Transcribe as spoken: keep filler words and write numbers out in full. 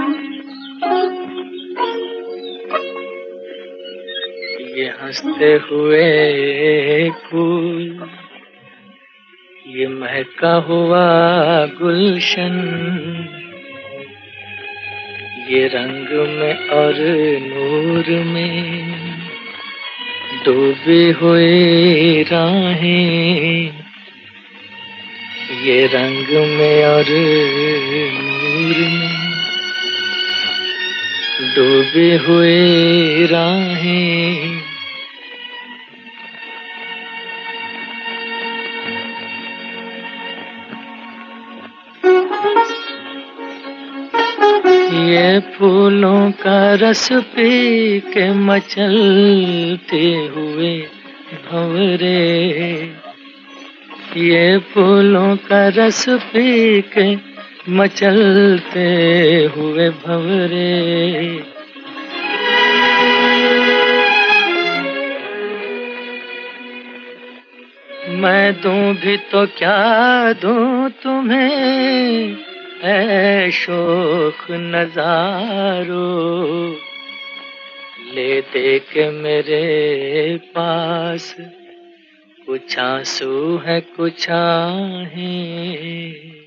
ये हंसते हुए फूल, ये महका हुआ गुलशन, ये रंग में और नूर में डूबी हुई राहें, ये रंग में और नूर में डूबी हुई राहें, ये फूलों का रस पी के मचलते हुए भंवरे, ये फूलों का रस पी के मचलते हुए भंवरे, मैं दूं भी तो क्या दूं तुम्हें ऐ शोख नजारो, ले दे के मेरे पास कुछ आंसू है कुछ आहें।